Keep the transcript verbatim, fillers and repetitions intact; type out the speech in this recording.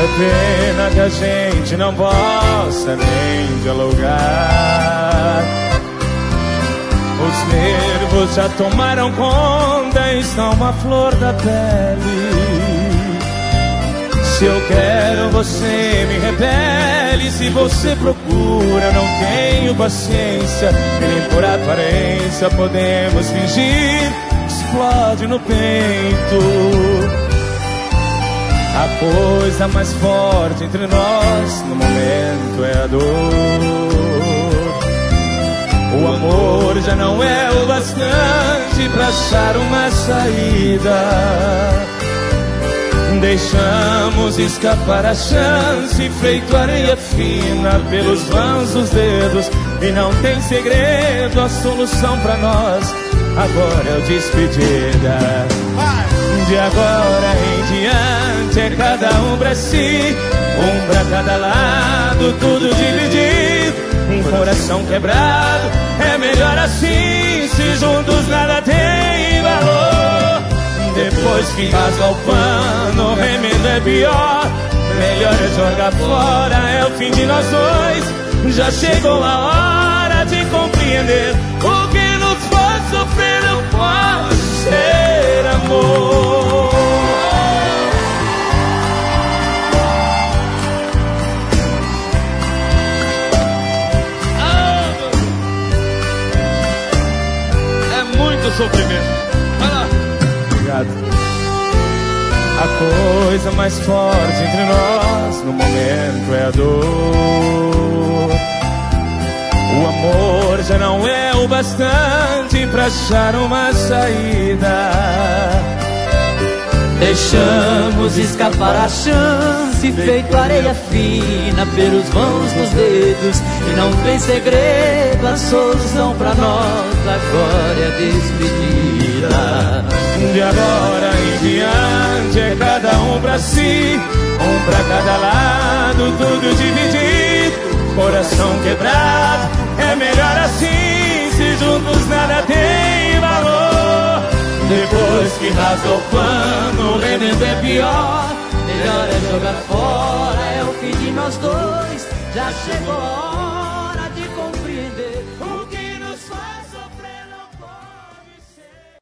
pena que a gente não possa nem dialogar. Os nervos já tomaram conta e estão a flor da pele. Se eu quero, você me repele. Se você procura, não tenho paciência. E nem por aparência podemos fingir. Explode no peito. A coisa mais forte entre nós no momento é a dor. O amor já não é o bastante pra achar uma saída. Deixamos escapar a chance, feito areia fina pelos vãos dos dedos. E não tem segredo, a solução pra nós agora é o despedida. De agora em diante é cada um pra si, um pra cada lado, tudo dividido. Um coração quebrado é melhor assim, se juntos nada tem valor. Depois que rasga o pano, o remendo é pior. Melhor é jogar fora, é o fim de nós dois. Já chegou a hora de compreender: o que nos faz sofrer não pode ser amor. É muito sofrimento. A coisa mais forte entre nós no momento é a dor. O amor já não é o bastante pra achar uma saída. Deixamos escapar a chance, feito areia fina pelos vãos dos dedos. E não tem segredo, a solução pra nós agora é a despedida. De agora em diante é cada um pra si, um pra cada lado, tudo dividido. Coração quebrado, é melhor assim, se juntos nada tem valor. Depois que rasga o pano, o remendo é pior. Melhor é jogar fora, é o fim de nós dois. Já chegou a hora.